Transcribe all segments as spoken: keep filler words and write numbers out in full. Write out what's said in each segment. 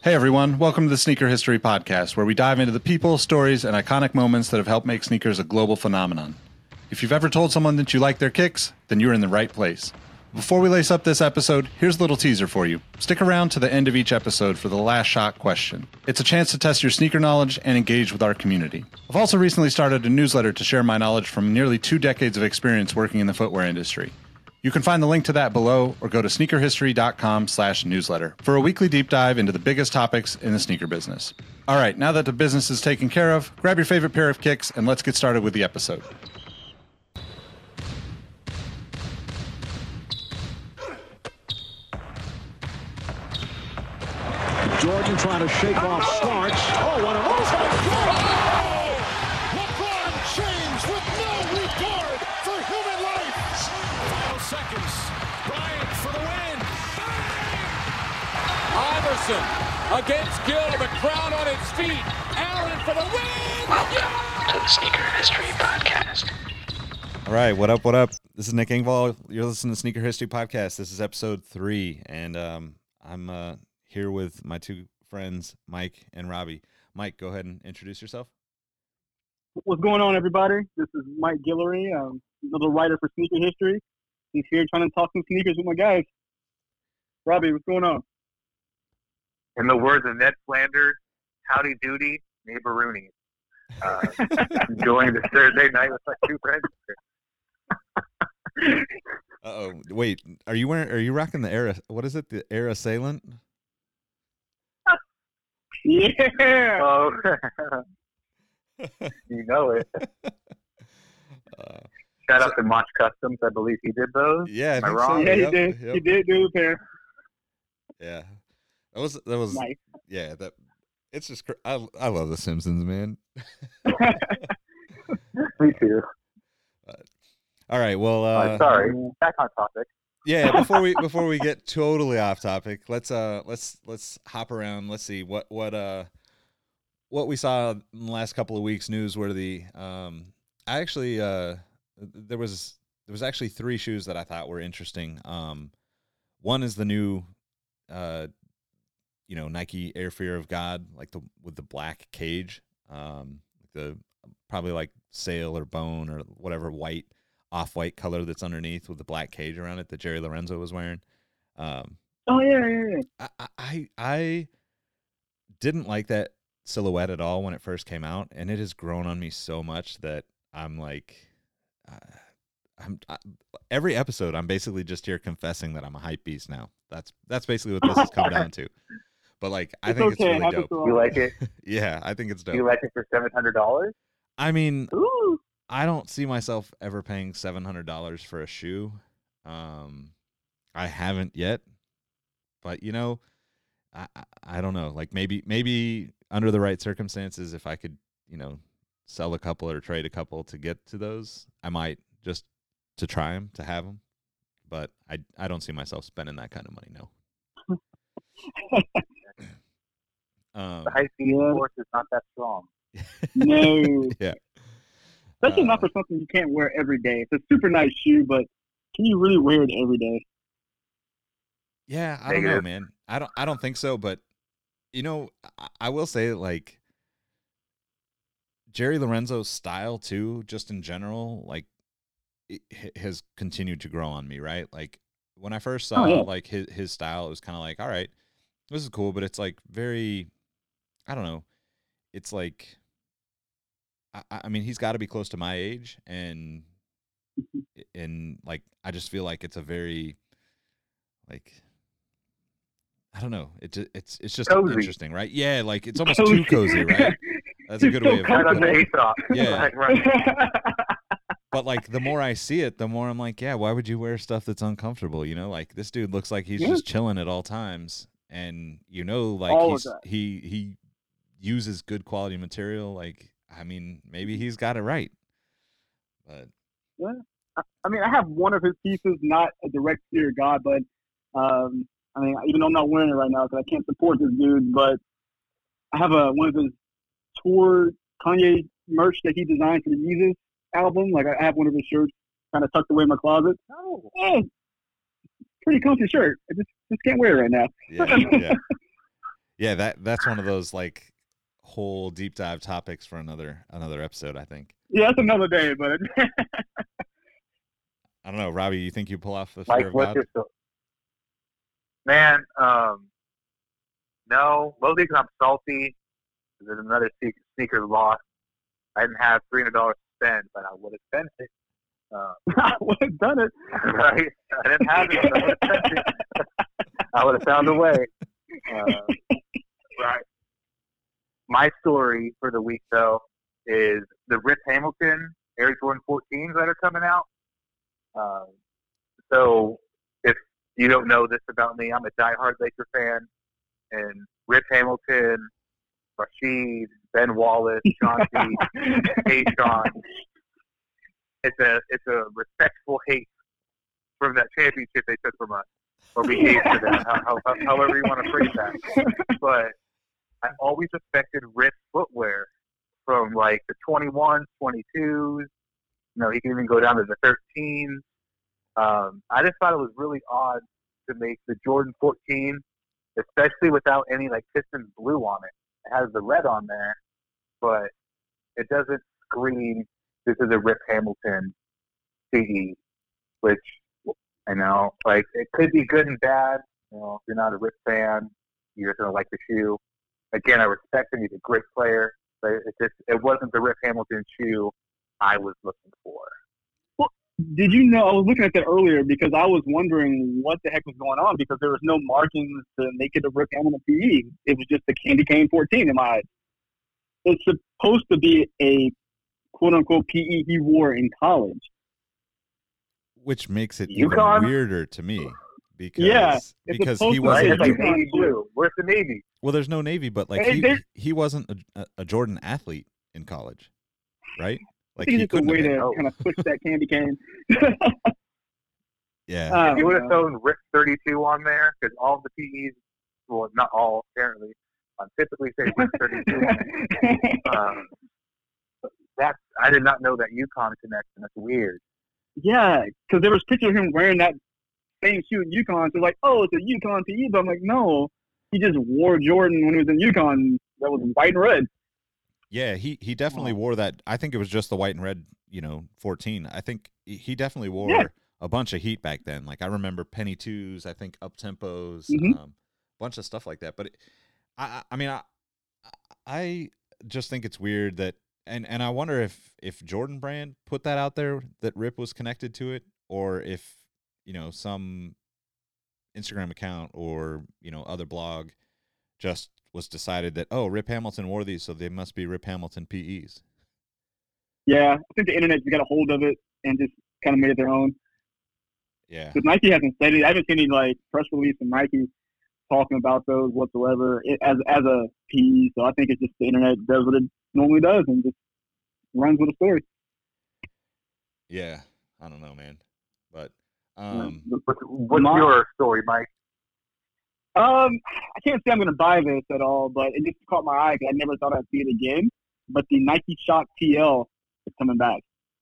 Hey everyone, welcome to the Sneaker History Podcast, where we dive into the people, stories, and iconic moments that have helped make sneakers a global phenomenon. If you've ever told someone that you like their kicks, then you're in the right place. Before we lace up this episode, here's a little teaser for you. Stick around to the end of each episode for the last shot question. It's a chance to test your sneaker knowledge and engage with our community. I've also recently started a newsletter to share my knowledge from nearly two decades of experience working in the footwear industry. You can find the link to that below or go to sneakerhistory.com slash newsletter for a weekly deep dive into the biggest topics in the sneaker business. All right, now that the business is taken care of, grab your favorite pair of kicks and let's get started with the episode. Jordan trying to shake off Starks. Oh, what a move! LeBron James with no regard for human life. Final seconds. Bryant for the win. Iverson against Gill. The crowd on its feet. Allen for the win. Welcome to the Sneaker History Podcast. All right, what up, what up? This is Nick Engvall. You're listening to Sneaker History Podcast. This is episode three, and um, I'm uh, here with my two friends, Mike and Robbie. Mike, go ahead and introduce yourself. What's going on, everybody? This is Mike Guillory, um, another writer for Sneaker History. He's here trying to talk some sneakers with my guys. Robbie, what's going on? In the words of Ned Flanders, howdy doody, neighbor Rooney. Uh, enjoying this Thursday night with my two friends. Uh-oh. Wait, are you wearing, are you rocking the Air, what is it, the Air Assailant? Yeah. Oh, you know it. Uh, Shout so, out to Mach Customs. I believe he did those. Yeah, I Am I think wrong? so. Yeah, he Yep, did. yep. He did do a pair. Yeah, that was that was Nice. yeah. That it's just cr- I I love The Simpsons, man. Me too. All right, well, uh, Uh, sorry. Back on topic. yeah. Before we before we get totally off topic, let's uh let's let's hop around. Let's see what what uh what we saw in the last couple of weeks newsworthy. Um, I actually uh there was there was actually three shoes that I thought were interesting. Um, one is the new uh you know Nike Air Fear of God, like the with the black cage, um the probably like sail or bone or whatever white off-white color that's underneath with the black cage around it that Jerry Lorenzo was wearing. Um, Oh, yeah, yeah, yeah. I, I I didn't like that silhouette at all when it first came out, and it has grown on me so much that I'm like, uh, I'm I, every episode I'm basically just here confessing that I'm a hype beast now. That's that's basically what this has come down to. But like, I It's think okay. it's really Happens dope. to all. You like it? Yeah, I think it's Do dope. you like it for seven hundred dollars? I mean, Ooh. I don't see myself ever paying seven hundred dollars for a shoe. Um, I haven't yet, but you know, I, I I don't know. Like maybe maybe under the right circumstances, if I could, you know, sell a couple or trade a couple to get to those, I might just to try them to have them. But I I don't see myself spending that kind of money. No. um, The high speed Yeah. force is not that strong. No. yeah. Especially Uh, not for something you can't wear every day. It's a super nice shoe, but can you really wear it every day? Yeah, I don't know, Negative. man. I don't I don't think so, but you know, I, I will say like Jerry Lorenzo's style too, just in general, like it h- has continued to grow on me, right? Like when I first saw Oh, yeah. like his his style, it was kind of like, all right, this is cool, but it's like very, I don't know, it's like, I, I mean, he's got to be close to my age, and and like I just feel like it's a very like. I don't know. It ju- it's it's just Cozy. interesting, right? Yeah, like it's almost too cozy, right? That's a good way of Shout out putting to it. Aesop. Yeah. Right, right. But like the more I see it, the more I'm like, yeah, why would you wear stuff that's uncomfortable? You know, like this dude looks like he's Yeah. just chilling at all times, and you know, like All of he's that. he he uses good quality material. Like, I mean, maybe he's got it right, but I I mean, I have one of his pieces, not a direct fear of God, but um, I mean, even though I'm not wearing it right now because I can't support this dude, but I have a one of his tour Kanye merch that he designed for the Yeezus album. Like I have one of his shirts kind of tucked away in my closet. Oh, Yeah, pretty comfy shirt. I just just can't wear it right now. yeah, yeah. Yeah, that that's one of those like whole deep dive topics for another another episode, I think. Yeah, that's another day, but I don't know, Robbie. You think you pull off the Mike, fear of what's God? your story? Man, um, no, mostly because I'm salty. There's another sneaker, sneaker lost. I didn't have three hundred dollars to spend, but I would have spent it. Um, I would have done it. right? I didn't have it, but I would have spent it. I would have found a way. Uh, right. My story for the week, though, is the Rip Hamilton Air Jordan fourteens that are coming out. Um, so if you don't know this about me, I'm a diehard Laker fan, and Rip Hamilton, Rashid, Ben Wallace, Chauncey, Tayshaun. It's a it's a respectful hate from that championship they took from us, or we gave to them, how, how, however you want to phrase that. But I always respected Rip's footwear from like the twenty-ones, twenty-twos. You know, he can even go down to the thirteens. Um, I just thought it was really odd to make the Jordan fourteen, especially without any like Pistons blue on it. It has the red on there, but it doesn't scream this is a Rip Hamilton C E, which I know, like, it could be good and bad. You know, if you're not a Rip fan, you're just gonna like the shoe. Again, I respect him; he's a great player, but it just it wasn't the Rip Hamilton shoe I was looking for. Well, did you know? I was looking at that earlier because I was wondering what the heck was going on because there was no markings to make it a Rip Hamilton P E. It was just the Candy Cane fourteen in my eyes. It's supposed to be a quote-unquote P E he wore in college. Which makes it UConn? even weirder to me because Yeah, it's because supposed he to Right? wasn't It's like UConn navy blue. Where's the navy? well. There's no Navy, but like Hey, he there- he wasn't a, a Jordan athlete in college, right? I Like think he it's just a couldn't way have been. to Oh. kind of push that Candy Cane. Yeah, Um, If you would have thrown Rip thirty-two on there, because all the P Es, well, not all apparently, um, typically say Rip thirty-two on it. Um, that's I did not know that UConn connection. That's weird. Yeah, because there was picture of him wearing that same shoe at UConn. So like, oh, it's a UConn P E. But I'm like, no, he just wore Jordan when he was in UConn. That was white and red. yeah. He he definitely wore that. I think it was just the white and red, you know, fourteen. I think he- he definitely wore Yeah. a bunch of heat back then. Like I remember Penny Twos. I think up tempos, Mhm. um, bunch of stuff like that. But it, I I I mean I I just think it's weird that. And and I wonder if, if Jordan Brand put that out there that Rip was connected to it, or if, you know, some Instagram account or, you know, other blog just was decided that, oh, Rip Hamilton wore these, so they must be Rip Hamilton P Es. Yeah, I think the internet got a hold of it and just kind of made it their own. Yeah. Because Nike hasn't said it. I haven't seen any like press release from Nike talking about those whatsoever it, as as a P E. So I think it's just the internet does what it normally does and just runs with the story. Yeah. I don't know, man. But um What's, what's My- your story, Mike? Um, I can't say I'm going to buy this at all, but it just caught my eye because I never thought I'd see it again. But the Nike Shock T L is coming back.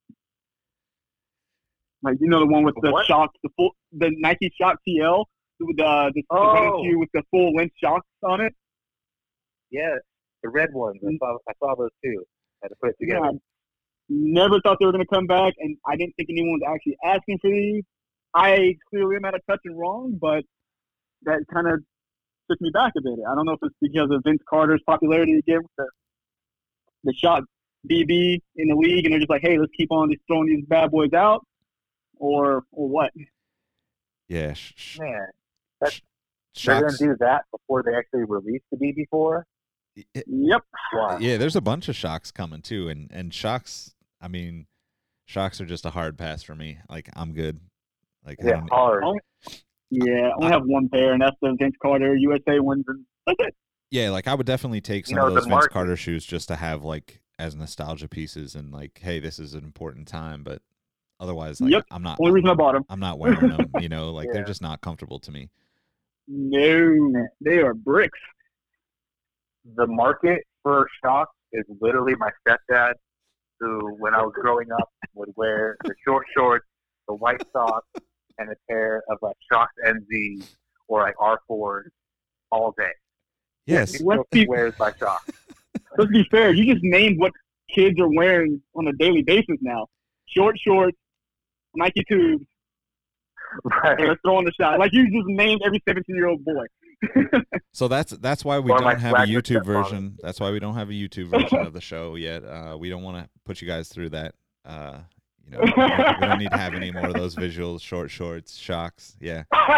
Like, you know, the one with the What? shocks, the full, the Nike Shock T L with the, the, Oh. the running shoe with the full length shocks on it. Yes, the red ones. I saw, I saw those too. Had to put it Yeah, together. I never thought they were going to come back, and I didn't think anyone was actually asking for these. I clearly am at a touch and wrong, but that kind of took me back a bit. I don't know if it's because of Vince Carter's popularity again with the, the shot B B in the league, and they're just like, hey, let's keep on just throwing these bad boys out, or or what? yeah, sh- sh- Man, that's, they're going Shocks. to do that before they actually release the B B four? it- Yep. Why? yeah, there's a bunch of shocks coming too, and and shocks. I mean, shocks are just a hard pass for me. Like I'm good. Like I Yeah, don't- hard. Oh. Yeah, I only have one pair, and that's the Vince Carter U S A ones, and that's it. yeah, like I would definitely take You some know, of the those Vince market- Carter shoes just to have like as nostalgia pieces and like, hey, this is an important time. But otherwise, like Yep. I'm not. Only reason I bought them. I'm not wearing them. You know, like they're Yeah. just not comfortable to me. No, they are bricks. The market for shocks is literally my stepdad, who, when I was growing up, would wear the short shorts, the white socks, and a pair of like Shocks N Zs or like R fours all day. Yes. He Let's still be- swears by Shock. Let's be fair. You just named what kids are wearing on a daily basis now. Short shorts, Nike tubes, Right. and let's throw on the shot. Like you just named every seventeen-year-old boy. So that's that's why we Or my don't have a swagger YouTube stepfather. version. That's why we don't have a YouTube version of the show yet. Uh, we don't want to put you guys through that. Uh, you know, we don't, we don't need to have any more of those visuals, short shorts, shocks. Yeah.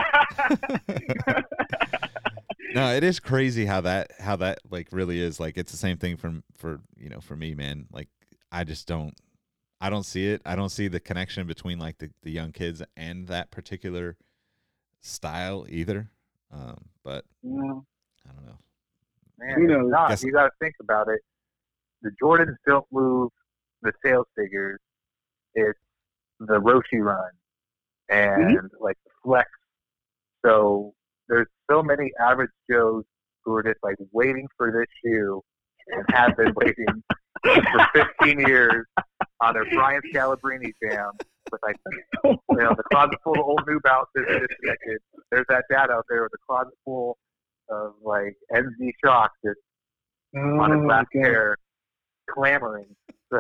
No, it is crazy how that how that like really is. Like it's the same thing from for you know for me, man. Like I just don't I don't see it. I don't see the connection between like the, the young kids and that particular style either. Um, but Yeah. I don't know. Man, Who it's knows? not. Guess- You got to think about it. The Jordans don't move the sales figures. It's the Roshi run and Mm-hmm. like the flex. So there's so many average Joes who are just like waiting for this shoe and have been waiting for fifteen years on their Brian Scalabrine jam with like you know the closet full of old New Balances disconnected. There's that dad out there with a closet full of like N Z Shock just on his Oh, last God. hair clamoring. So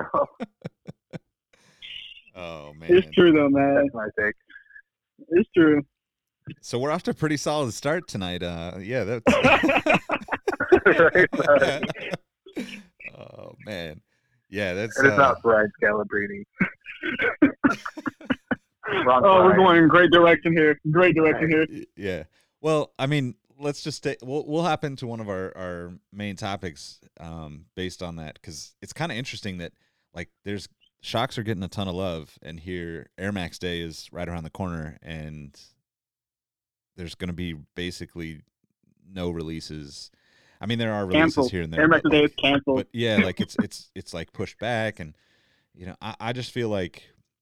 Oh man. It's true though, man. that's my take. It's true. So we're off to a pretty solid start tonight. Uh, yeah. That's, oh man. Yeah, that's. And it's uh, not Brian Scalabrine. Wrong Oh, we're Brian. going in great direction here. Great direction here. Y- Yeah. Well, I mean, let's just stay. We'll we'll hop into one of our our main topics um, based on that because it's kind of interesting that like there's Shocks are getting a ton of love, and here Air Max Day is right around the corner, and there's going to be basically no releases. I mean, there are releases Canceled. here and there. Air Max but, Day like- is canceled. but yeah, like it's it's it's like pushed back, and you know, I, I just feel like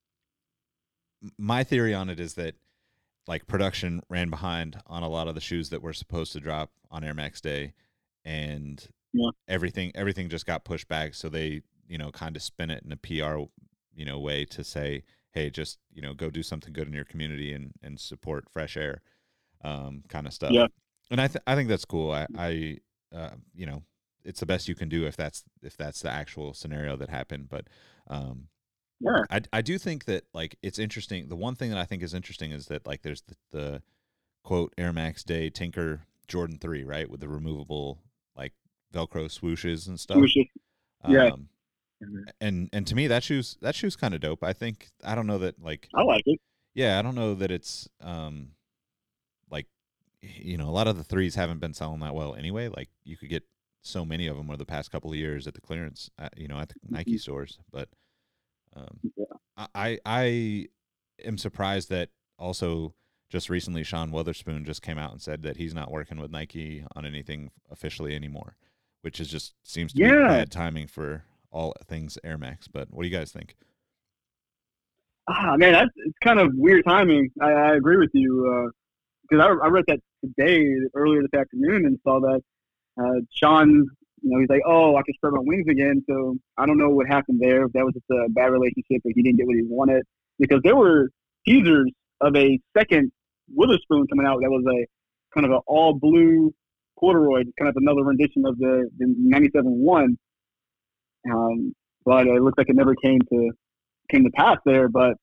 m- my theory on it is that like production ran behind on a lot of the shoes that were supposed to drop on Air Max Day, and Yeah. everything everything just got pushed back. So they you know kind of spin it in a P R you know way to say, hey, just you know go do something good in your community and and support Fresh Air, um, kind of stuff. Yeah. And I th- I think that's cool. I I uh, you know it's the best you can do if that's if that's the actual scenario that happened. But um, Yeah. I I do think that like it's interesting. The one thing that I think is interesting is that like there's the, the quote Air Max Day Tinker Jordan three, right, with the removable like Velcro swooshes and stuff. Swooshes. Yeah. Um, and and to me that shoe's that shoe's kind of dope. I think I don't know that like I like it. yeah I don't know that it's um like you know a lot of the threes haven't been selling that well anyway. Like you could get so many of them over the past couple of years at the clearance at, you know at the Nike stores, but um Yeah. I I I am surprised that also just recently Sean Witherspoon just came out and said that he's not working with Nike on anything officially anymore, which is just seems to be Yeah. bad timing for all things Air Max. But what do you guys think? Ah, man, that's it's kind of weird timing. I, I agree with you because I, I read that today earlier this afternoon and saw that uh, Sean, you know, he's like, oh, I can spread my wings again. So I don't know what happened there. If that was just a bad relationship, or he didn't get what he wanted, because there were teasers of a second Witherspoon coming out that was a kind of an all blue corduroy, kind of another rendition of the the ninety-seven one. Um, but it looks like it never came to came to pass there. But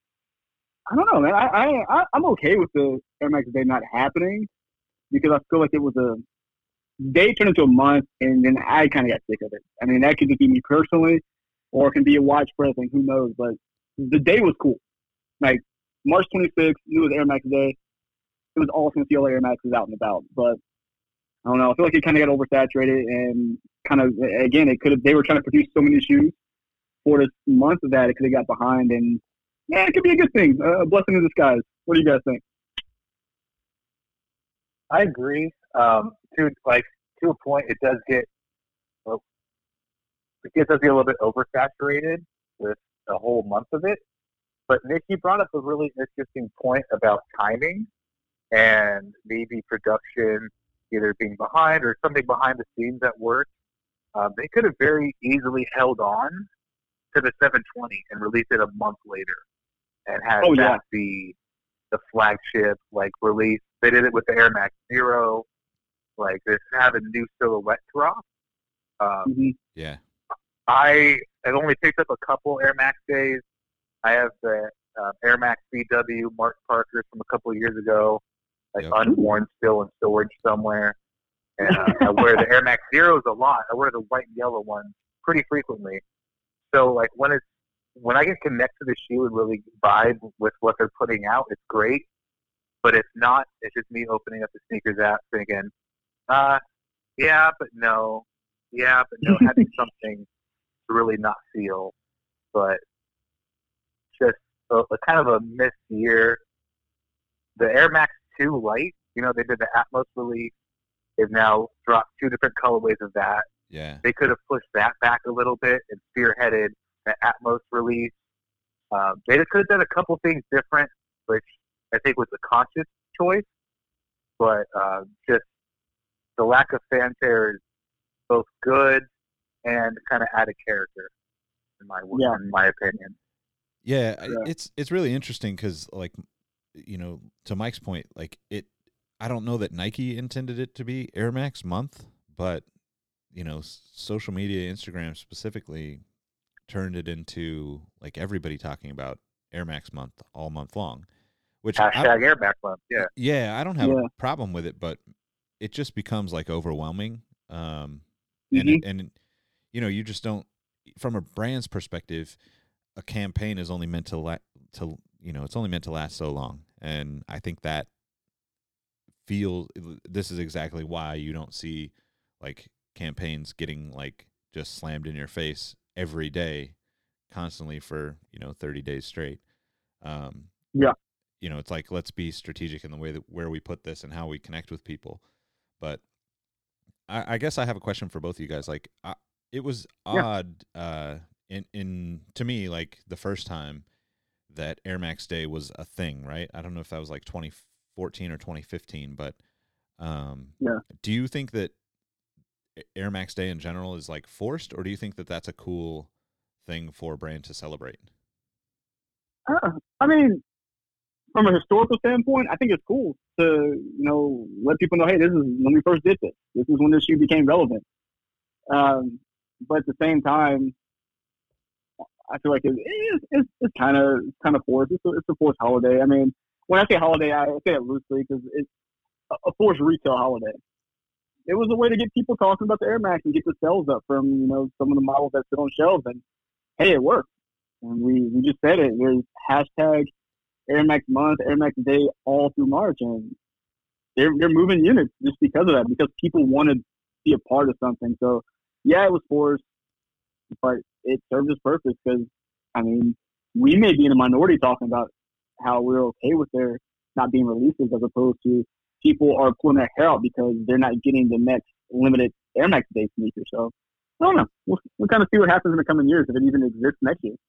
I don't know, man. I, I, I I'm okay with the Air Max Day not happening because I feel like it was a day turned into a month, and then I kind of got sick of it. I mean, that could just be me personally, or it can be a widespread thing. Who knows? But the day was cool. Like March twenty-sixth, it was Air Max Day. It was awesome to see all the Air Maxes out and about. But I don't know. I feel like it kind of got oversaturated, and kind of again, it could have. They were trying to produce so many shoes for this month of that, it could have got behind. And yeah, it could be a good thing, a blessing in disguise. What do you guys think? I agree. Um, to like to a point, it does get well, it gets us a little bit oversaturated with the whole month of it. But Nick, you brought up a really interesting point about timing and maybe production either being behind or something behind the scenes at work. Um, they could have very easily held on to the seven twenty and released it a month later and had Oh, that yeah. be the flagship like release. They did it with the Air Max Zero like this have a new silhouette drop. Um, Mm-hmm. Yeah. I have only picked up a couple Air Max days. I have the uh, Air Max B W Mark Parker from a couple of years ago, like Yep. unworn, still in storage somewhere. And uh, I wear the Air Max Zeros a lot. I wear the white and yellow ones pretty frequently. So like when it's when I can connect to the shoe and really vibe with what they're putting out, it's great. But if not, it's just me opening up the sneakers app thinking, uh, yeah, but no, yeah, but no, having something to really not feel, but just a, a kind of a missed year. The Air Max two Light, you know, they did the Atmos release. They've now dropped two different colorways of that. Yeah. They could have pushed that back a little bit and spearheaded the Atmos release. Um, they could have done a couple things different, which I think was a conscious choice. But uh, just the lack of fanfare is both good and kind of added character, in my Yeah. in my opinion. Yeah, I- Yeah. it's it's really interesting because, like, you know, to Mike's point, like it, I don't know that Nike intended it to be Air Max month, but you know, s- social media, Instagram specifically, turned it into like everybody talking about Air Max month all month long. Which I, Hashtag Air Max month, yeah. yeah, I don't have Yeah. a problem with it, but it just becomes like overwhelming. Um, Mm-hmm. and it, and you know, you just don't, from a brand's perspective, a campaign is only meant to la- to you know, it's only meant to last so long, and I think that feels this is exactly why you don't see like campaigns getting like just slammed in your face every day, constantly for you know thirty days straight. Um, Yeah. You know, it's like let's be strategic in the way that where we put this and how we connect with people. But I, I guess I have a question for both of you guys. Like, I, it was Yeah. odd uh, in in to me like the first time that Air Max Day was a thing, right? I don't know if that was like twenty fourteen or twenty fifteen, but um, Yeah. do you think that Air Max Day in general is like forced, or do you think that that's a cool thing for a brand to celebrate? Uh, I mean, from a historical standpoint, I think it's cool to, you know, let people know, hey, this is when we first did this. This is when this shoe became relevant. Um, but at the same time, I feel like it, it's, it's, it's kind of kind of forced. It's a, it's a forced holiday. I mean, when I say holiday, I say it loosely because it's a, a forced retail holiday. It was a way to get people talking about the Air Max and get the sales up from, you know, some of the models that sit on shelves. And, hey, it worked. And we, we just said it. There's hashtag Air Max month, Air Max day all through March. And they're, they're moving units just because of that, because people want to be a part of something. So, yeah, it was forced, but it served its purpose because, I mean, we may be in a minority talking about how we're okay with their not being releases as opposed to people are pulling their hair out because they're not getting the next limited Air Max Day sneaker. So, I don't know. We'll, we'll kind of see what happens in the coming years if it even exists next year.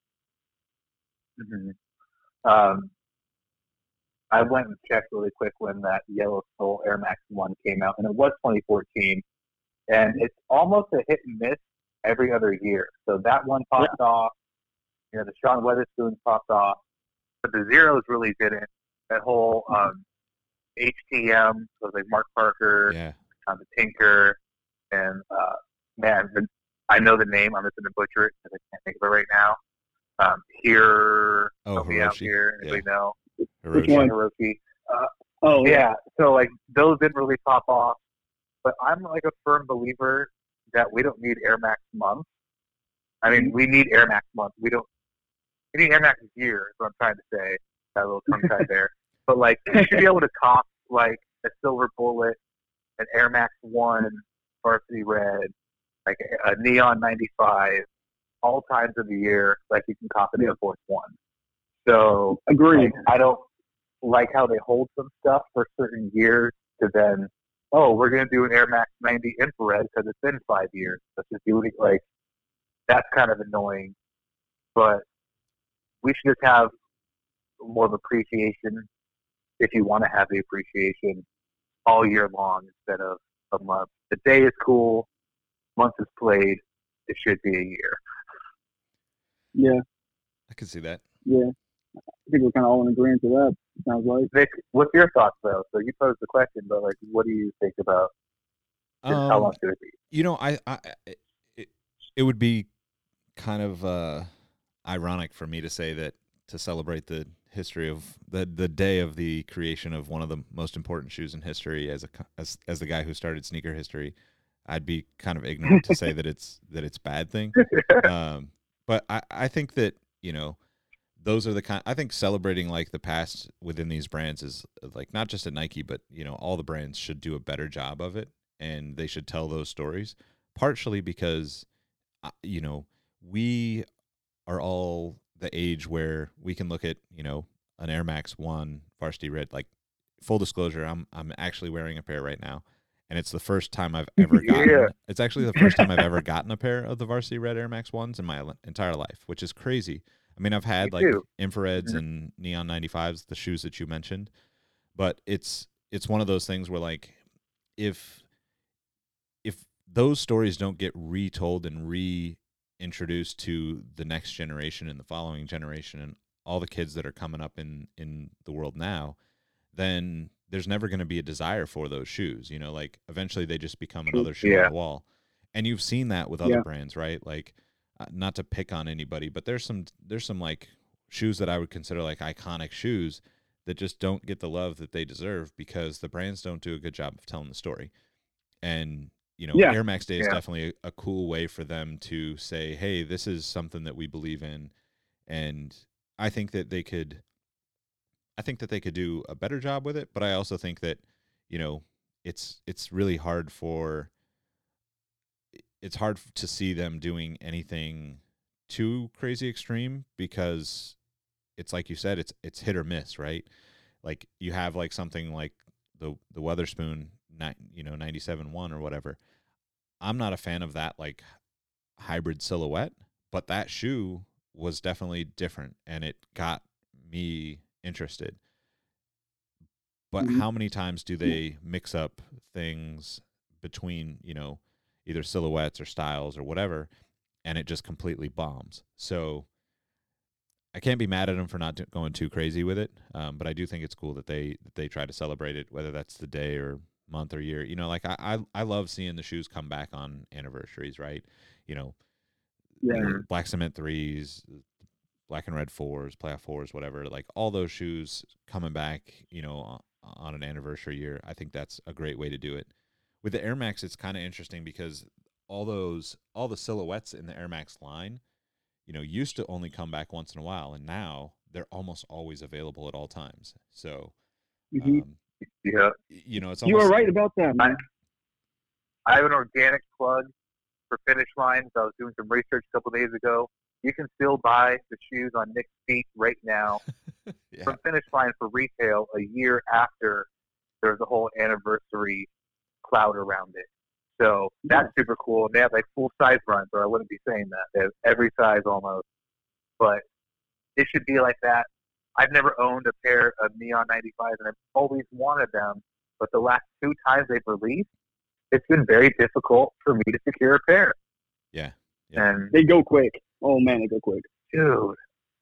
Mm-hmm. Um, I went and checked really quick when that Yellow Soul Air Max one came out, and it was twenty fourteen. And it's almost a hit and miss every other year. So that one popped yeah. off. You know, the Sean Weatherspoon popped off. But the Zeros really didn't. That whole um, H T M was like Mark Parker, yeah. Tom the Tinker, and uh, man, the, I know the name. I'm just going to butcher it because I can't think of it right now. Um, here, oh, help me out here. Anybody yeah. know? Hiroshi. Hiroshi. Uh, oh, yeah. yeah. So, like, those didn't really pop off. But I'm, like, a firm believer that we don't need Air Max month. I mean, we need Air Max month. We don't we need Air Max year, is what I'm trying to say. That little tongue tie there. But, like, you should be able to cop, like, a Silver Bullet, an Air Max one, Varsity Red, like a Neon ninety-five, all times of the year, like you can cop an Air Force One. So, Agreed. Like, I don't like how they hold some stuff for certain years to then, oh, we're going to do an Air Max ninety infrared because it's been five years. Let's just do it. Like, that's kind of annoying. But we should just have more of appreciation, if you want to have the appreciation, all year long instead of a month. The day is cool. Month is played. It should be a year. Yeah. I can see that. Yeah. I think we're kind of all in agreement to that. It sounds like. Nick, what's your thoughts though? So you posed the question, but like, what do you think about Um, how long should it be? You know, I, I it, it would be kind of uh, ironic for me to say that to celebrate the history of the the day of the creation of one of the most important shoes in history as a as as the guy who started sneaker history, I'd be kind of ignorant to say that it's that it's a bad thing. Um, but I, I think that, you know, those are the kind, I think celebrating like the past within these brands is like, not just at Nike, but, you know, all the brands should do a better job of it, and they should tell those stories, partially because, you know, we are all the age where we can look at, you know, an Air Max One Varsity Red. Like, full disclosure, I'm I'm actually wearing a pair right now, and it's the first time I've ever gotten. Yeah. It's actually the first time I've ever gotten a pair of the Varsity Red Air Max Ones in my entire life, which is crazy. I mean, I've had Me like too. infrareds Mhm. and neon ninety-fives, the shoes that you mentioned, but it's it's one of those things where like if if those stories don't get retold and reintroduced to the next generation and the following generation and all the kids that are coming up in in the world now, then there's never going to be a desire for those shoes. You know, like eventually they just become another shoe Yeah. on the wall. And you've seen that with other Yeah. brands, right? Like, uh, not to pick on anybody, but there's some there's some like shoes that I would consider like iconic shoes that just don't get the love that they deserve because the brands don't do a good job of telling the story. And, you know, Yeah. Air Max Day is Yeah. definitely a, a cool way for them to say, hey, this is something that we believe in. And I think that they could I think that they could do a better job with it, but I also think that, you know, it's it's really hard for it's hard to see them doing anything too crazy extreme because it's like you said, it's it's hit or miss, right? Like you have like something like the the Weatherspoon, ni- you know, ninety-seven one or whatever. I'm not a fan of that like hybrid silhouette, but that shoe was definitely different and it got me interested. But Mhm. how many times do they mix up things between, you know, either silhouettes or styles or whatever, and it just completely bombs? So I can't be mad at them for not do- going too crazy with it, um, but I do think it's cool that they that they try to celebrate it, whether that's the day or month or year. You know, like I I, I love seeing the shoes come back on anniversaries, right? You know, Yeah. you know, black cement threes, black and red fours, playoff fours, whatever. Like all those shoes coming back, you know, on, on an anniversary year. I think that's a great way to do it. With the Air Max, it's kind of interesting because all those all the silhouettes in the Air Max line, you know, used to only come back once in a while, and now they're almost always available at all times. So, Mhm. um, Yeah. you know, it's You almost are right about that, man. I have an organic plug for Finish Line. So I was doing some research a couple days ago. You can still buy the shoes on Nick's feet right now yeah, from Finish Line for retail a year after there's a whole anniversary cloud around it. So that's super cool. And they have like full size runs, or I wouldn't be saying that. They have every size almost. But it should be like that. I've never owned a pair of Neon ninety-fives, and I've always wanted them. But the last two times they've released, it's been very difficult for me to secure a pair. yeah, yeah. And, They go quick. Oh man, they go quick. dude,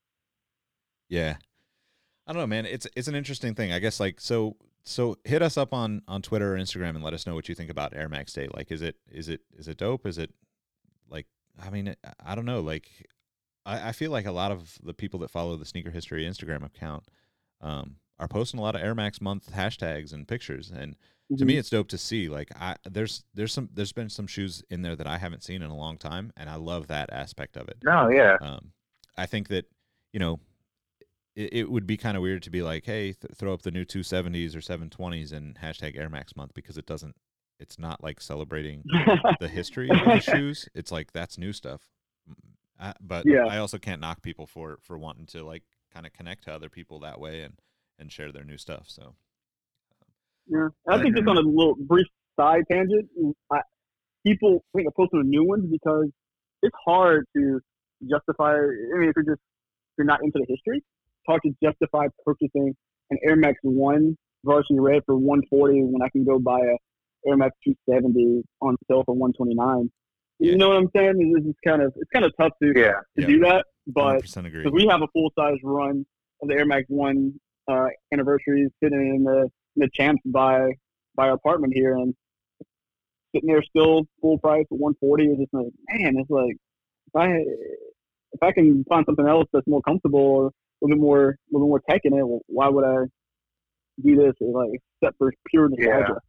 Yeah. I don't know, man. It's it's an interesting thing. I guess like so so hit us up on on Twitter or Instagram and let us know what you think about Air Max Day. Like is it is it is it dope? Is it like I mean I don't know. Like I, I feel like a lot of the people that follow the Sneaker History Instagram account um are posting a lot of Air Max month hashtags and pictures, and to me it's dope to see. Like I there's there's some there's been some shoes in there that I haven't seen in a long time, and I love that aspect of it. no, yeah. Um, I think that, you know, it, it would be kind of weird to be like, hey, th- throw up the new two seventies or seven twenties and hashtag Air Max month, because it doesn't, it's not like celebrating the history of the shoes. It's like, that's new stuff. Mm, I, but Yeah. I also can't knock people for, for wanting to like kind of connect to other people that way and, and share their new stuff. So, Yeah, I think just on a little brief side tangent, I, people think of posting the new ones because it's hard to justify. I mean, if you're just if you're not into the history, it's hard to justify purchasing an Air Max One Varsity Red for one forty when I can go buy a Air Max two seventy on sale for one twenty-nine. Yeah. You know what I'm saying? It's just kind of it's kind of tough to Yeah. to Yeah. do that, one hundred but percent agree. because we have a full size run of the Air Max One uh, anniversary, sitting in the in the Champs by by our apartment here, and sitting there still full price at one forty. It's just like, man, it's like if I if I can find something else that's more comfortable or a little bit more a little bit more tech in it, well, why would I do this? Like except for pure nostalgia.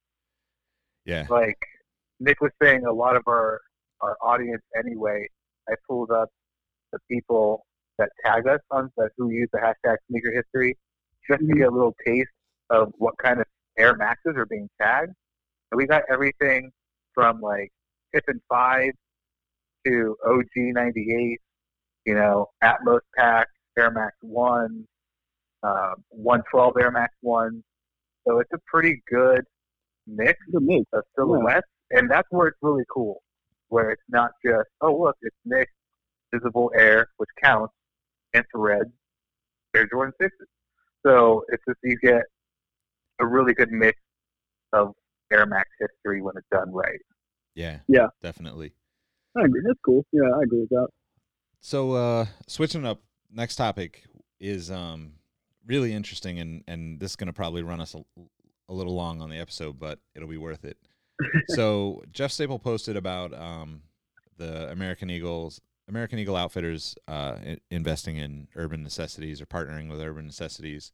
Yeah. yeah. Like Nick was saying, a lot of our our audience anyway. I pulled up the people that tag us on that who use the hashtag sneaker history just to get a little taste of what kind of Air Maxes are being tagged. And we got everything from like Tiffin five to O G ninety-eight, you know, Atmos Pack, Air Max one, um, one twelve Air Max one. So it's a pretty good mix, good mix. of silhouettes, yeah. And that's where it's really cool, where it's not just, oh, look, it's Nick, visible air, which counts, infrared, Air Jordan sixes. So it's just you get a really good mix of Air Max history when it's done right. Yeah. Yeah. Definitely. I agree. That's cool. Yeah, I agree with that. So uh, switching up, next topic is um, really interesting, and, and this is going to probably run us a, a little long on the episode, but it'll be worth it. So Jeff Staple posted about um, the American Eagles, American Eagle Outfitters uh, investing in Urban Necessities or partnering with Urban Necessities,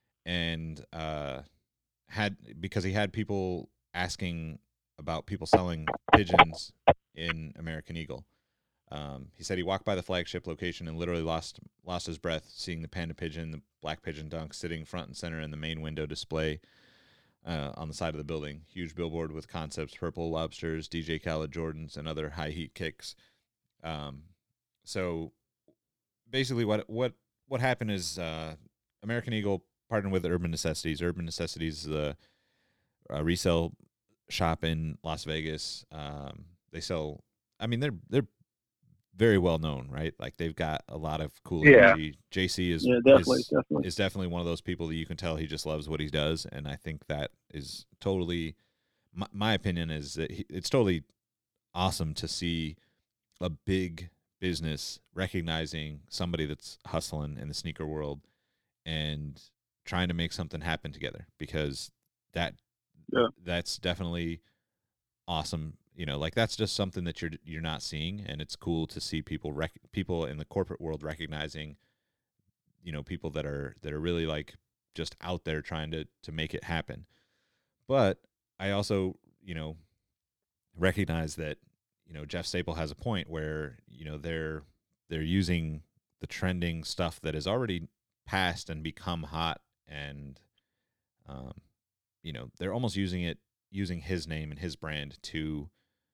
and uh, had because he had people asking about people selling pigeons in American Eagle. Um, he said he walked by the flagship location and literally lost lost his breath seeing the panda pigeon, the black pigeon dunk, sitting front and center in the main window display uh, on the side of the building. Huge billboard with concepts, purple lobsters, D J Khaled Jordans, and other high heat kicks. Um, so basically, what what what happened is uh, American Eagle partnered with Urban Necessities. Urban Necessities is a, a resale shop in Las Vegas. Um, they sell. I mean, they're they're very well known, right? Like they've got a lot of cool yeah. energy. J C is yeah, definitely, is, definitely. is definitely one of those people that you can tell he just loves what he does, and I think that is totally. My, my opinion is that he, it's totally awesome to see a big business recognizing somebody that's hustling in the sneaker world and trying to make something happen together, because that yeah. that's definitely awesome. You know, like that's just something that you're you're not seeing, and it's cool to see people rec- people in the corporate world recognizing, you know, people that are that are really like just out there trying to to make it happen. But I also, you know, recognize that, you know, Jeff Staple has a point where, you know, they're they're using the trending stuff that has already passed and become hot, and um, you know, they're almost using it using his name and his brand to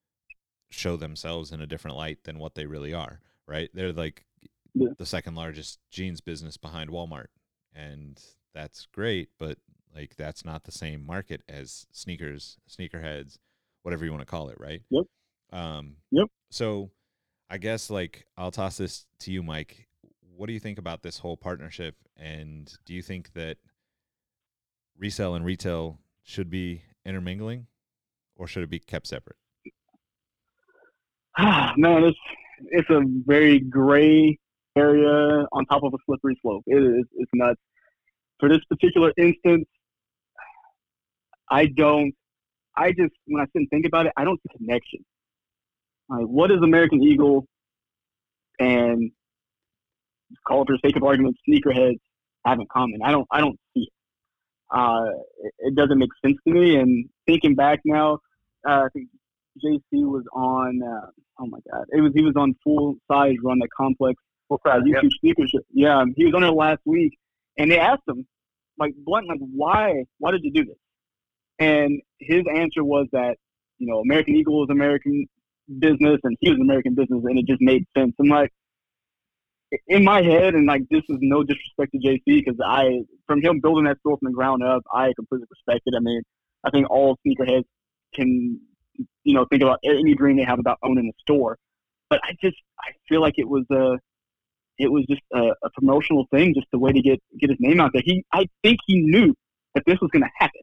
show themselves in a different light than what they really are, right? They're like yeah. the second largest jeans business behind Walmart, and that's great, but like that's not the same market as sneakers, sneakerheads, whatever you want to call it, right? Yep. Um, yep. So I guess like I'll toss this to you, Mike. What do you think about this whole partnership, and do you think that resale and retail should be intermingling, or should it be kept separate? Man, it's it's a very gray area on top of a slippery slope. It is it's nuts. For this particular instance, I don't. I just when I sit and think about it, I don't see connection. Like, what does American Eagle and, call it for the sake of argument, sneakerheads have in common? I don't. I don't see it. Uh, it, it doesn't make sense to me. And thinking back now, uh, I think J C was on. Uh, oh my God, it was he was on Full Size Run at Complex. Full Size, YouTube yep. sneaker shit. Yeah, he was on there last week, and they asked him, like, blunt, like, why? Why did you do this? And his answer was that, you know, American Eagle is American business, and he was American business, and it just made sense. I'm like, in my head, and like, this is no disrespect to J C, because I, from him building that store from the ground up, I completely respect it. I mean, I think all sneakerheads can, you know, think about any dream they have about owning a store. But I just, I feel like it was a, it was just a, a promotional thing, just a way to get get his name out there. He, I think he knew that this was going to happen.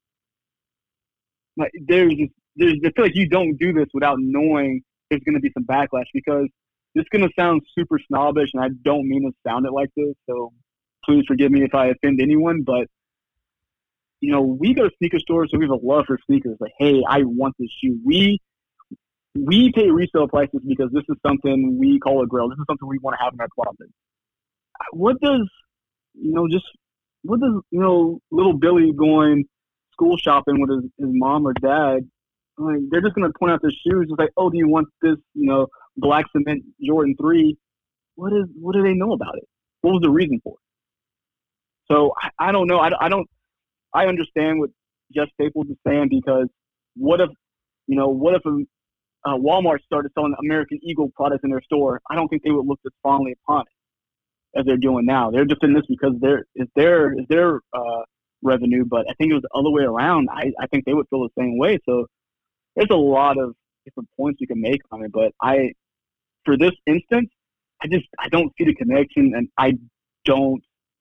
Like, there's, there's, I feel like you don't do this without knowing there's going to be some backlash, because it's going to sound super snobbish, and I don't mean to sound it like this. So please forgive me if I offend anyone, but you know, we go to sneaker stores, so we have a love for sneakers. Like, hey, I want this shoe. We we pay resale prices because this is something we call a grail. This is something we want to have in our closet. What does, you know, just what does, you know, little Billy going school shopping with his, his mom or dad, like, they're just going to point out their shoes. It's like, oh, do you want this, you know, black cement Jordan three? What is, what do they know about it? What was the reason for it? So I, I don't know. I, I don't, I understand what Jeff Staples is saying, because what if, you know, what if a, uh, Walmart started selling American Eagle products in their store? I don't think they would look as fondly upon it as they're doing now. They're just in this because they're, it's their, it's their uh, revenue, but I think it was the other way around. I, I think they would feel the same way. So there's a lot of different points you can make on it, but I, for this instance, I just, I don't see the connection, and I don't,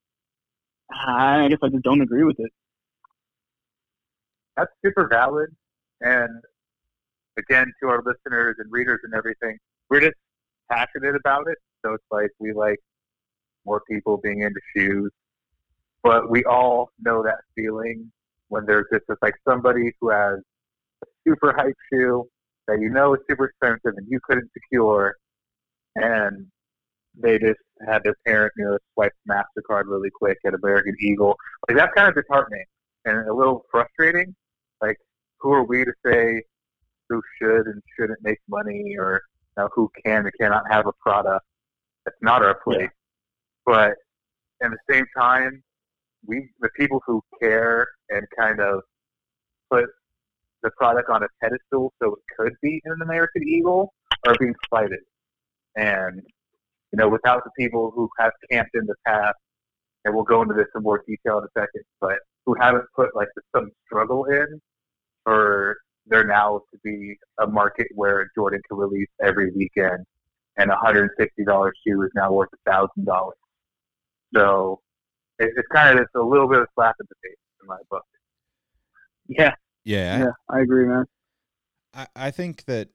I guess I just don't agree with it. That's super valid. And again, to our listeners and readers and everything, we're just passionate about it. So it's like we like more people being into shoes. But we all know that feeling when there's just, just like somebody who has a super hype shoe that you know is super expensive and you couldn't secure, and they just had their parent, you know, swipe MasterCard really quick at American Eagle. Like, that's kind of disheartening and a little frustrating. Like, who are we to say who should and shouldn't make money, or, you know, who can and cannot have a product? That's not our place. Yeah. But at the same time, we, the people who care and kind of put the product on a pedestal so it could be an American Eagle, are being slighted. And, you know, without the people who have camped in the past, and we'll go into this in more detail in a second, but who haven't put like some struggle in for there now to be a market where Jordan can release every weekend, and a one hundred sixty dollars shoe is now worth one thousand dollars. So it, it's kind of just a little bit of a slap in the face in my book. Yeah. Yeah. Yeah, I agree, man. I, I think that,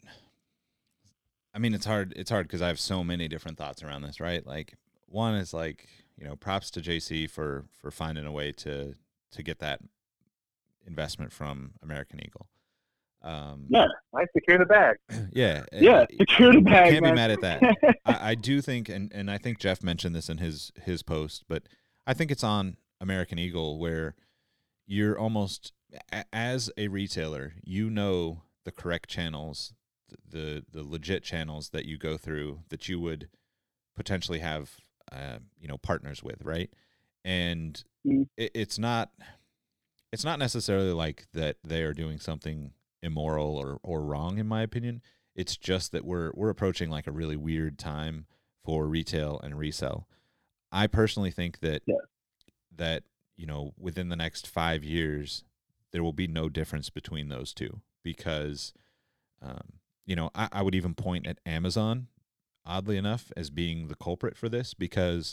I mean, it's hard. It's hard because I have so many different thoughts around this, right? Like, one is like, you know, props to J C for, for finding a way to, to get that investment from American Eagle. Um, yeah, I secure the bag. Yeah, yeah, secure the bag. Can't man. be mad at that. I, I do think, and, and I think Jeff mentioned this in his his post, but I think it's on American Eagle where you're almost, as a retailer, you know the correct channels, the the legit channels that you go through that you would potentially have, uh, you know, partners with, right? And mm-hmm. it, it's not it's not necessarily like that they are doing something immoral or, or wrong, in my opinion. It's just that we're we're approaching like a really weird time for retail and resell. I personally think that yeah. that you know, within the next five years there will be no difference between those two, because um, you know, I, I would even point at Amazon, oddly enough, as being the culprit for this, because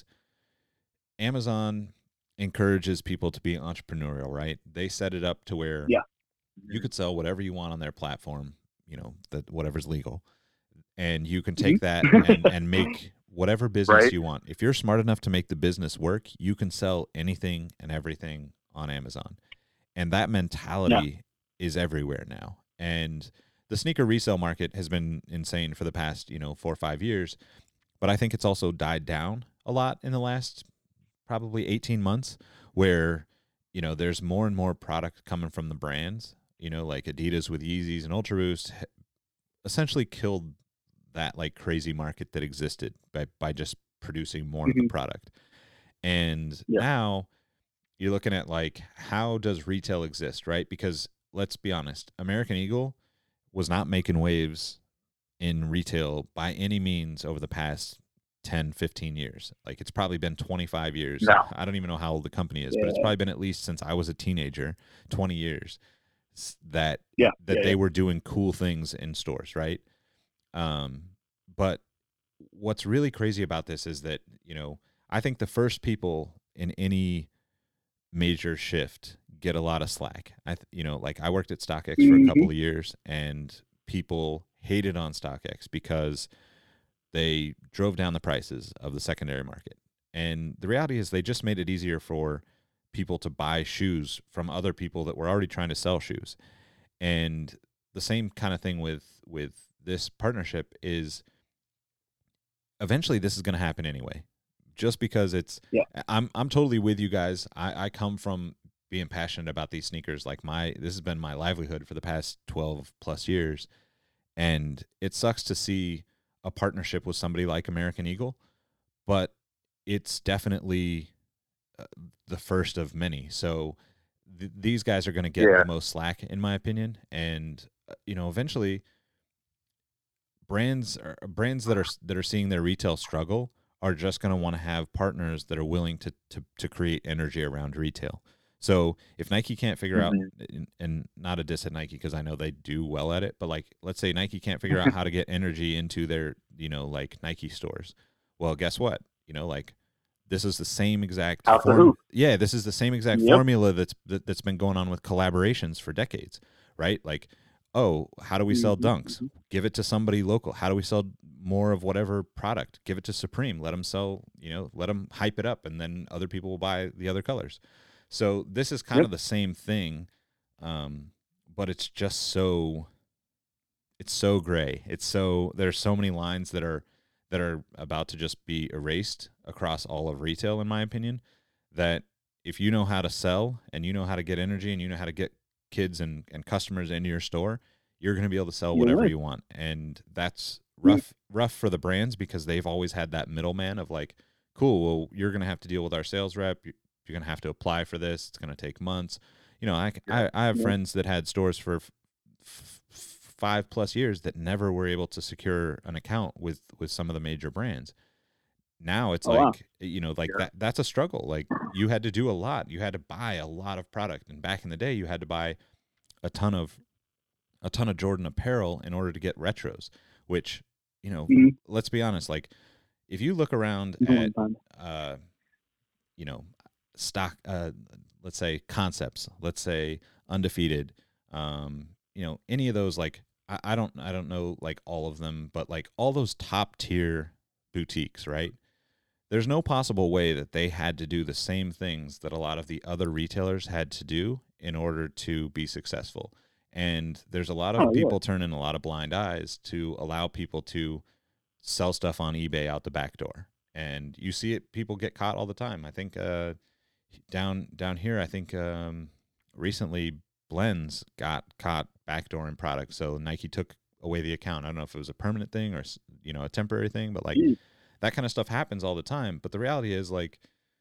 Amazon encourages people to be entrepreneurial, right? They set it up to where yeah. you could sell whatever you want on their platform, you know, that whatever's legal, and you can take that and, and make whatever business right. you want. If you're smart enough to make the business work, you can sell anything and everything on Amazon. And that mentality yeah. is everywhere now. And the sneaker resale market has been insane for the past, you know, four or five years, but I think it's also died down a lot in the last probably eighteen months, where, you know, there's more and more product coming from the brands. You know, like Adidas with Yeezys and Ultra Boost essentially killed that like crazy market that existed by, by just producing more mm-hmm. of the product. And yeah. now you're looking at like, how does retail exist, right? Because let's be honest, American Eagle was not making waves in retail by any means over the past ten, fifteen years. Like, it's probably been twenty-five years. No. I don't even know how old the company is, yeah. but it's probably been at least since I was a teenager, twenty years. That yeah, that yeah, they yeah. were doing cool things in stores, right? Um, but what's really crazy about this is that, you know, I think the first people in any major shift get a lot of slack. I, th- you know, like I worked at StockX mm-hmm. for a couple of years, and people hated on StockX because they drove down the prices of the secondary market. And the reality is they just made it easier for people to buy shoes from other people that were already trying to sell shoes. And the same kind of thing with with this partnership is eventually this is going to happen anyway. Just because it's yeah. I'm I'm totally with you guys. I, I come from being passionate about these sneakers. Like my this has been my livelihood for the past twelve plus years. And it sucks to see a partnership with somebody like American Eagle, but it's definitely uh, the first of many. So th- these guys are going to get Yeah. the most slack, in my opinion. And uh, you know, eventually, brands are, brands that are that are seeing their retail struggle are just going to want to have partners that are willing to to to create energy around retail. So if Nike can't figure Mhm. out, and, and not a diss at Nike because I know they do well at it, but like let's say Nike can't figure out how to get energy into their, you know, like Nike stores. Well, guess what? You know, like this is the same exact Out the form- hoop. yeah, this is the same exact Yep. formula that's that, that's been going on with collaborations for decades, right? Like, oh, how do we sell Mhm, Dunks? Give it to somebody local. How do we sell more of whatever product? Give it to Supreme. Let them sell, you know, let them hype it up, and then other people will buy the other colors. So this is kind Yep. of the same thing, um, but it's just so it's so gray. It's so there's so many lines that are that are about to just be erased across all of retail, in my opinion. That if you know how to sell and you know how to get energy and you know how to get kids and, and customers into your store, you're going to be able to sell You're whatever right. you want. And that's rough rough for the brands because they've always had that middleman of like, cool, well, you're going to have to deal with our sales rep. You're going to have to apply for this. It's going to take months. You know, I, I, I have Yeah. friends that had stores for f- f- five plus years that never were able to secure an account with, with some of the major brands. Now it's Oh, like, wow. you know, like Yeah. that, that's a struggle. Like you had to do a lot. You had to buy a lot of product. And back in the day, you had to buy a ton of, a ton of Jordan apparel in order to get retros, which, you know, Mhm. let's be honest, like if you look around It's a long at, time. uh, you know, stock, uh, let's say concepts, let's say undefeated, um, you know, any of those, like, I, I don't, I don't know, like all of them, but like all those top tier boutiques, right? There's no possible way that they had to do the same things that a lot of the other retailers had to do in order to be successful. And there's a lot of Oh, yeah. people turning a lot of blind eyes to allow people to sell stuff on eBay out the back door. And you see it, people get caught all the time. I think uh, down down here, I think um, recently Blends got caught backdooring products. So Nike took away the account. I don't know if it was a permanent thing or, you know, a temporary thing, but like Jeez. that kind of stuff happens all the time. But the reality is, like,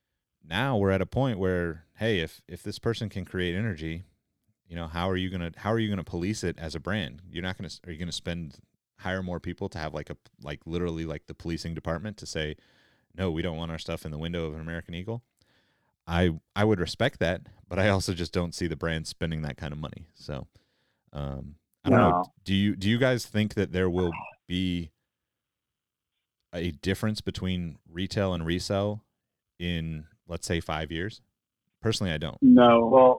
now we're at a point where, hey, if if this person can create energy, you know, how are you gonna how are you gonna police it as a brand? You're not gonna are you gonna spend hire more people to have like a like literally like the policing department to say, no, we don't want our stuff in the window of an American Eagle? I I would respect that, but I also just don't see the brand spending that kind of money. So um, I don't know. No. Do you do you guys think that there will be a difference between retail and resell in, let's say, five years? Personally, I don't. No, Well,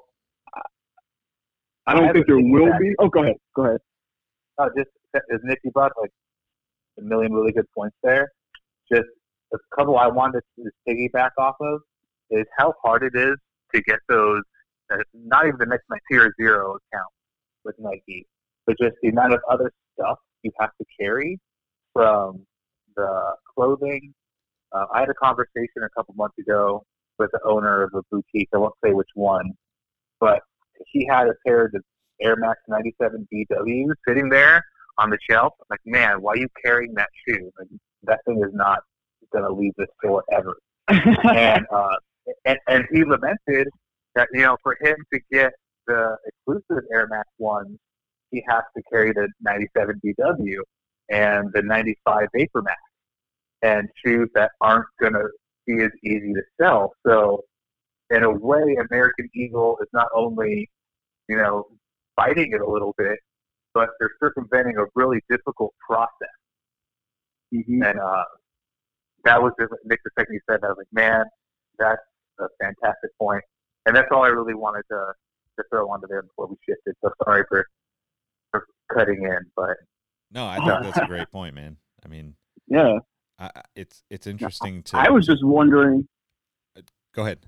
I don't I think there haven't seen will that. be. Oh, go ahead. Go ahead. uh, just as Nicky brought like a million really good points there. Just a couple I wanted to just piggyback off of is how hard it is to get those. Uh, not even the next my tier zero account with Nike, but just the amount of other stuff you have to carry from the clothing. Uh, I had a conversation a couple months ago with the owner of a boutique. I won't say which one, but he had a pair of the Air Max ninety-seven B Ws sitting there on the shelf. I'm like, man, why are you carrying that shoe? Like, that thing is not going to leave the store ever. and, uh, and and he lamented that, you know, for him to get the exclusive Air Max ones, he has to carry the ninety-seven B W and the ninety-five Vapor Max, and shoes that aren't going to be as easy to sell. So in a way, American Eagle is not only, you know, fighting it a little bit, but they're circumventing a really difficult process. Mhm. And uh, that was just, Nick, the second you said that, I was like, man, that's a fantastic point. And that's all I really wanted to, to throw onto there before we shifted. So sorry for, for cutting in, but No, I think that's a great point, man. I mean, Yeah. I, it's it's interesting to. I was just wondering. Go ahead.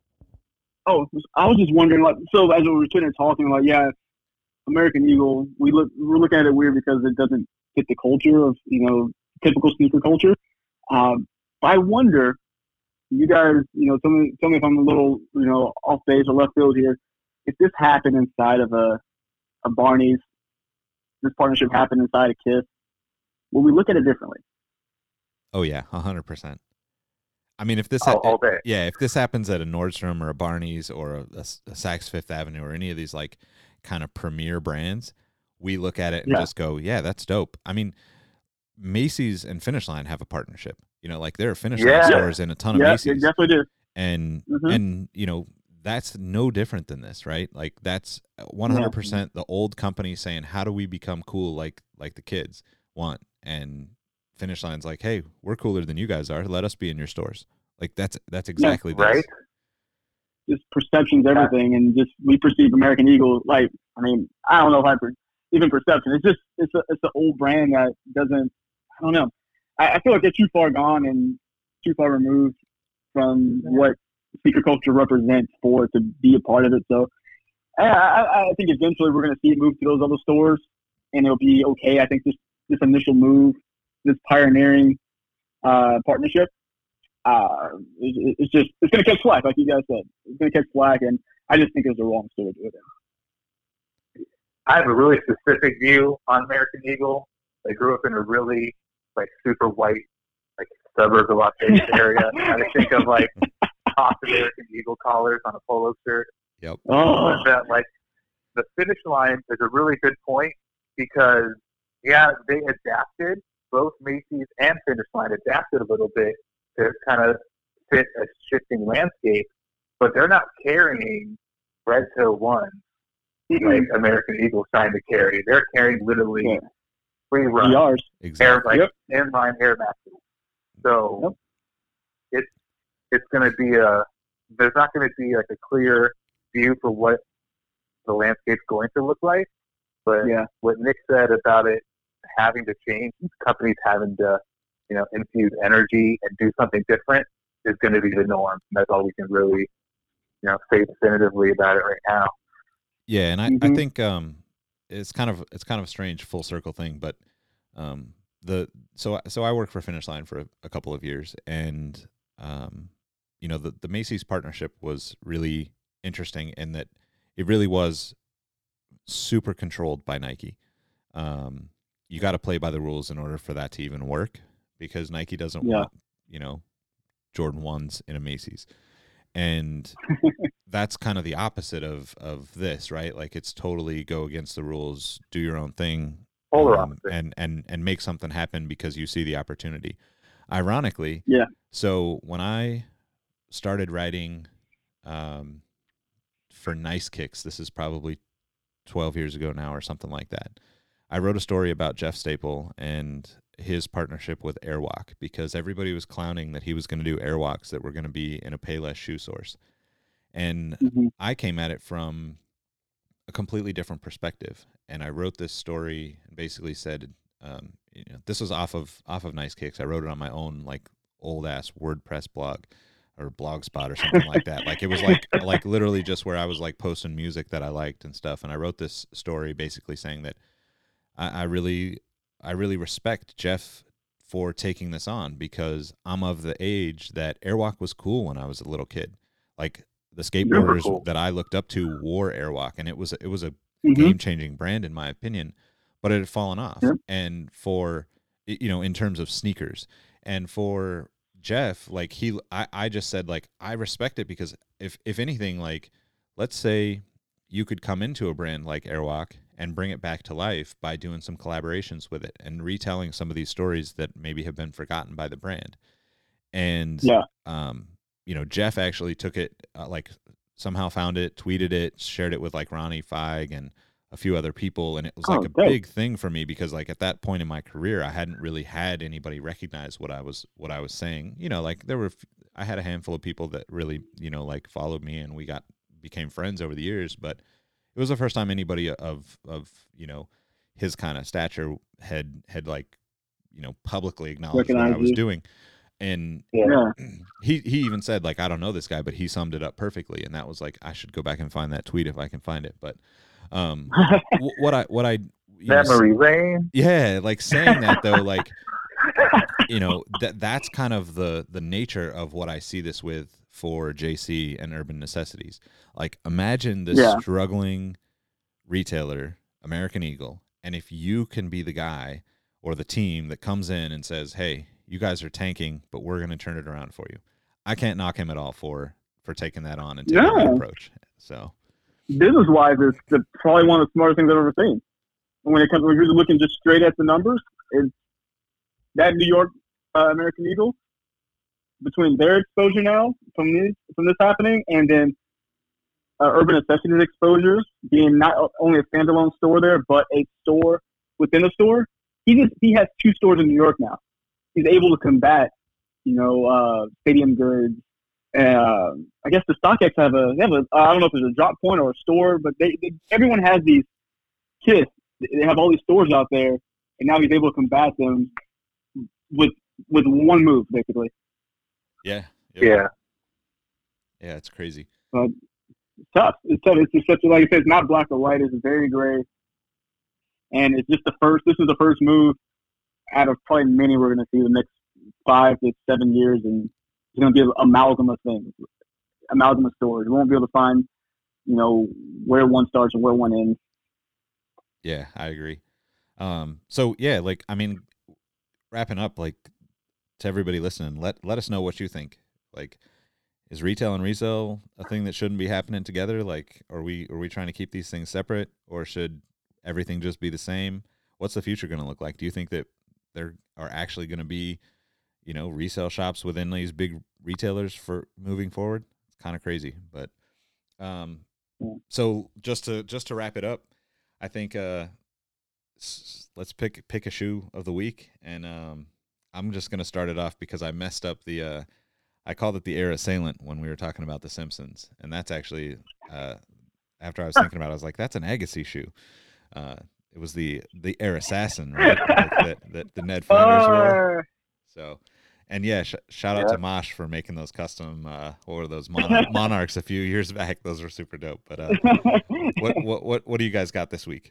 Oh, I was just wondering, like, so as we were sitting there talking, like, yeah, American Eagle, we look we're looking at it weird because it doesn't fit the culture of, you know, typical sneaker culture. Um, I wonder, you guys, you know, tell me, tell me if I'm a little, you know, off base or left field here. If this happened inside of a, a Barney's, this partnership happened inside a Kiss, will we look at it differently? Oh yeah, a hundred percent. I mean, if this, Oh, ha- all day. yeah, if this happens at a Nordstrom or a Barney's or a, a, a Saks Fifth Avenue or any of these like kind of premier brands, we look at it and Yeah. just go, yeah, that's dope. I mean, Macy's and Finish Line have a partnership. You know, like there are Finish Yeah. Line stores in a ton of Yeah, Macy's, it definitely do. and Mhm. and you know that's no different than this, right? Like that's one hundred percent the old company saying, how do we become cool like like the kids want? And Finish Line's like, hey, we're cooler than you guys are. Let us be in your stores. Like that's that's exactly this. Right? Just perception's everything, and just we perceive American Eagle like, I mean, I don't know if I per, even perception. It's just it's a it's an old brand that doesn't. I don't know. I, I feel like they're too far gone and too far removed from what sneaker culture represents for it to be a part of it. So I, I, I think eventually we're going to see it move to those other stores, and it'll be okay. I think this this initial move, this pioneering uh, partnership, uh, it, it's just it's going to catch slack, like you guys said. It's going to catch slack, and I just think it was the wrong store to do it in. I have a really specific view on American Eagle. I grew up in a really like super white like suburbs of Los Angeles area. I think of like top American Eagle collars on a polo shirt. Yep. Oh, But that like the Finish Line is a really good point because yeah, they adapted. Both Macy's and Finish Line adapted a little bit to kind of fit a shifting landscape, but they're not carrying red toe ones like American Eagle's trying to carry. They're carrying literally Yeah. free run G Rs. air Exactly. like inline air maxes. So Yep. it's it's going to be a there's not going to be like a clear view for what the landscape's going to look like. But Yeah. what Nick said about it having to change, companies having to you know infuse energy and do something different is going to be the norm. And that's all we can really you know say definitively about it right now. Yeah, and I, I Mhm. think um, it's kind of it's kind of a strange full circle thing, but um, the so so I worked for Finish Line for a, a couple of years, and um, you know the the Macy's partnership was really interesting in that it really was super controlled by Nike. Um, you got to play by the rules in order for that to even work, because Nike doesn't Yeah. want you know Jordan ones in a Macy's. And that's kind of the opposite of, of this, right? Like it's totally go against the rules, do your own thing, Polar um, opposite. and, and, and make something happen because you see the opportunity. Ironically, Yeah. so when I started writing um, for Nice Kicks, this is probably twelve years ago now or something like that, I wrote a story about Jeff Staple and his partnership with Airwalk, because everybody was clowning that he was going to do Airwalks that were going to be in a Payless shoe source. And Mhm. I came at it from a completely different perspective. And I wrote this story and basically said, um, you know, this was off of, off of Nice Kicks. I wrote it on my own, like old ass WordPress blog or Blogspot or something like that. Like it was like, like literally just where I was like posting music that I liked and stuff. And I wrote this story basically saying that I, I really, I really respect Jeff for taking this on, because I'm of the age that Airwalk was cool when I was a little kid. Like the skateboarders cool. that I looked up to wore Airwalk, and it was it was a Mhm. game-changing brand in my opinion, but it had fallen off. Yep. And for you know, in terms of sneakers, and for Jeff, like he, I, I just said like I respect it, because if if anything, like let's say you could come into a brand like Airwalk and bring it back to life by doing some collaborations with it and retelling some of these stories that maybe have been forgotten by the brand. And, Yeah. um, you know, Jeff actually took it, uh, like somehow found it, tweeted it, shared it with like Ronnie Feig and a few other people. And it was like Oh, a dope. big thing for me, because like at that point in my career, I hadn't really had anybody recognize what I was, what I was saying. You know, like there were, I had a handful of people that really, you know, like followed me, and we got, became friends over the years, but it was the first time anybody of, of, you know, his kind of stature had, had like, you know, publicly acknowledge what I was doing. And Yeah. he he even said, like, I don't know this guy, but he summed it up perfectly. And that was like, I should go back and find that tweet if I can find it. But um, w- what I what I you know, Memory lane. yeah, like saying that though, like, you know, that that's kind of the the nature of what I see this with for J C and Urban Necessities. Like, imagine this Yeah. struggling retailer, American Eagle, and if you can be the guy or the team that comes in and says, "Hey, you guys are tanking, but we're going to turn it around for you." I can't knock him at all for for taking that on and taking Yeah. that approach. So, Business wise, it's the, probably one of the smartest things I've ever seen. When it comes, when you're looking just straight at the numbers, it's that New York uh, American Eagle, between their exposure now from this from this happening, and then uh, Urban Necessities exposure being not only a standalone store there, but a store within a store. He just he has two stores in New York now. He's able to combat, you know, uh, Stadium Goods. Uh, I guess the StockX have a they have a I don't know if there's a drop point or a store, but they, they everyone has these kits. They have all these stores out there, and now he's able to combat them with with one move, basically. yeah. Yeah. Yeah, it's crazy. But it's tough. It's tough. It's just such a, like I said, it's not black or white. It's very gray, and it's just the first. This is the first move out of probably many we're going to see the next five to seven years, and it's going to be an amalgam of things, amalgam of stores. You won't be able to find, you know, where one starts and where one ends. Yeah, I agree. Um, so yeah, like, I mean, wrapping up, like, to everybody listening, let let us know what you think. Like, is retail and resale a thing that shouldn't be happening together? Like, are we are we trying to keep these things separate, or should everything just be the same? What's the future going to look like? Do you think that there are actually going to be, you know, resale shops within these big retailers for moving forward? It's kind of crazy, but um, so just to just to wrap it up, I think uh, s- let's pick pick a shoe of the week, and um, I'm just gonna start it off because I messed up the. Uh, I called it the Air Assailant when we were talking about The Simpsons, and that's actually uh, after I was thinking about it, I was like, that's an Agassi shoe. Uh, it was the the Air Assassin, right? Like that, that the Ned Flanders wore. So, and yeah, sh- shout out Yeah. to Mosh for making those custom. Uh, what were those Mon- Monarchs a few years back? Those were super dope. But uh, what what what what do you guys got this week?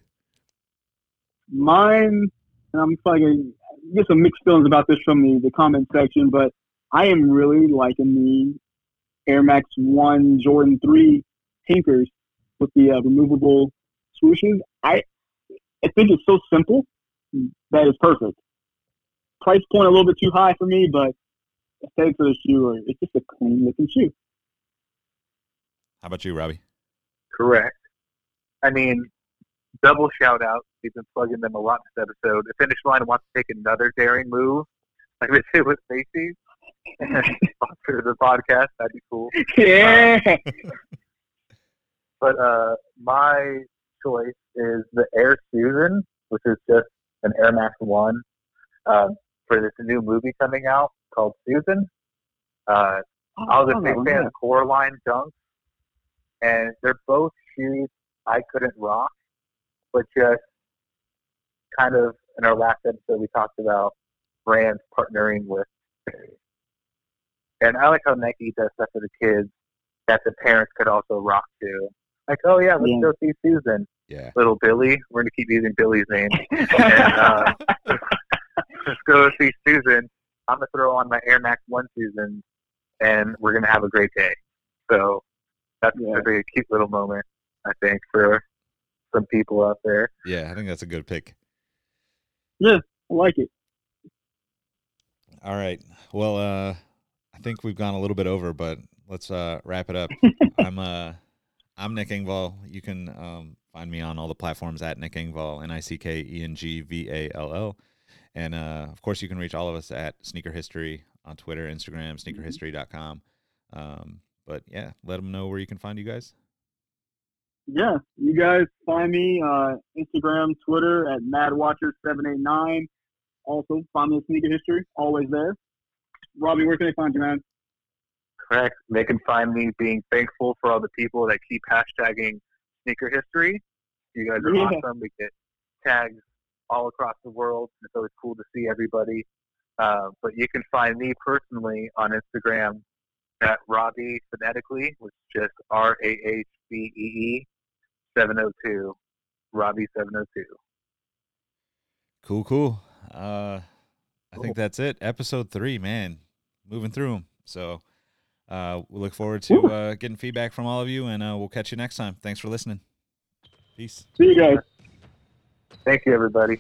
Mine, and I'm probably going to get some mixed feelings about this from the, the comment section, but I am really liking the Air Max one Jordan three Tinkers with the uh, removable swooshes. I I think it's so simple that it's perfect. Price point a little bit too high for me, but aesthetic for the shoe, or it's just a clean looking shoe. How about you, Robbie? Correct. I mean, double shout out. We've been plugging them a lot this episode. The Finish Line wants to take another daring move, like they did with Macy's, and sponsor the podcast. That'd be cool. Yeah. Uh, but uh, my choice is the Air Susan, which is just an Air Max one um, for this new movie coming out called Susan. Uh, I was a big Oh, fan yeah. of Coraline Dunks, and they're both shoes I couldn't rock, but just kind of in our last episode we talked about brands partnering with. And I like how Nike does stuff for the kids that the parents could also rock to. Like, oh yeah, let's Yeah. go see Susan. Yeah. Little Billy. We're going to keep using Billy's name. and, uh, let's go see Susan. I'm going to throw on my Air Max one Susan, and we're going to have a great day. So that's Yeah. a very cute little moment, I think, for some people out there. Yeah, I think that's a good pick. Yeah, I like it. All right. Well, uh, I think we've gone a little bit over, but let's uh, wrap it up. I'm uh, I'm Nick Engvall. You can um, find me on all the platforms at Nick Engvall, N I C K E N G V A L L. And uh, of course, you can reach all of us at Sneaker History on Twitter, Instagram, sneaker history dot com. Um, but yeah, let them know where you can find you guys. Yeah, you guys find me uh, Instagram, Twitter at madwatcher seven eight nine. Also, find me at Sneaker History, always there. Robbie, where can they find you, man? Correct. They can find me being thankful for all the people that keep hashtagging Sneaker History. You guys are Yeah. awesome. We get tags all across the world. It's always cool to see everybody. Uh, but you can find me personally on Instagram at Robbie phonetically, which is just R A H B E E seven oh two, Robbie seven oh two. Cool, cool. Uh, I think that's it. Episode three, man. Moving through them. So uh, we look forward to uh, getting feedback from all of you, and uh, we'll catch you next time. Thanks for listening. Peace. See you guys. Thank you, everybody.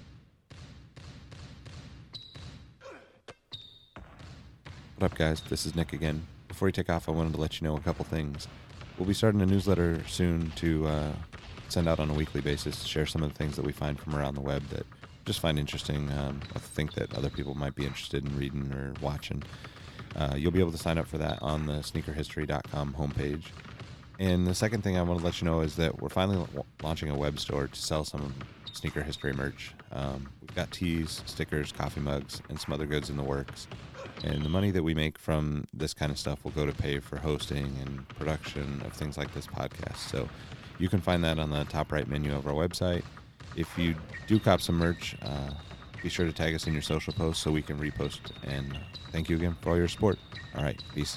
What up, guys? This is Nick again. Before we take off, I wanted to let you know a couple things. We'll be starting a newsletter soon to uh, send out on a weekly basis to share some of the things that we find from around the web that just find interesting. Um, I think that other people might be interested in reading or watching. Uh, you'll be able to sign up for that on the sneaker history dot com homepage. And the second thing I want to let you know is that we're finally l- launching a web store to sell some sneaker history merch. Um, we've got tees, stickers, coffee mugs, and some other goods in the works. And the money that we make from this kind of stuff will go to pay for hosting and production of things like this podcast. So you can find that on the top right menu of our website. If you do cop some merch, uh, be sure to tag us in your social posts so we can repost. And thank you again for all your support. All right, peace.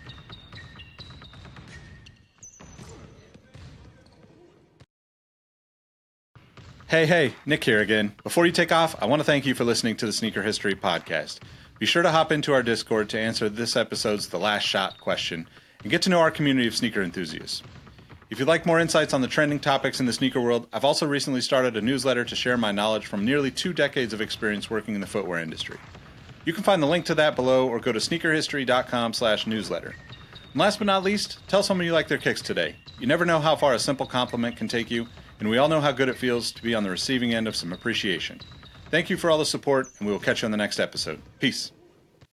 Hey, hey, Nick here again. Before you take off, I want to thank you for listening to the Sneaker History Podcast. Be sure to hop into our Discord to answer this episode's The Last Shot question and get to know our community of sneaker enthusiasts. If you'd like more insights on the trending topics in the sneaker world, I've also recently started a newsletter to share my knowledge from nearly two decades of experience working in the footwear industry. You can find the link to that below or go to sneaker history dot com slash newsletter. And last but not least, tell someone you like their kicks today. You never know how far a simple compliment can take you, and we all know how good it feels to be on the receiving end of some appreciation. Thank you for all the support, and we will catch you on the next episode. Peace.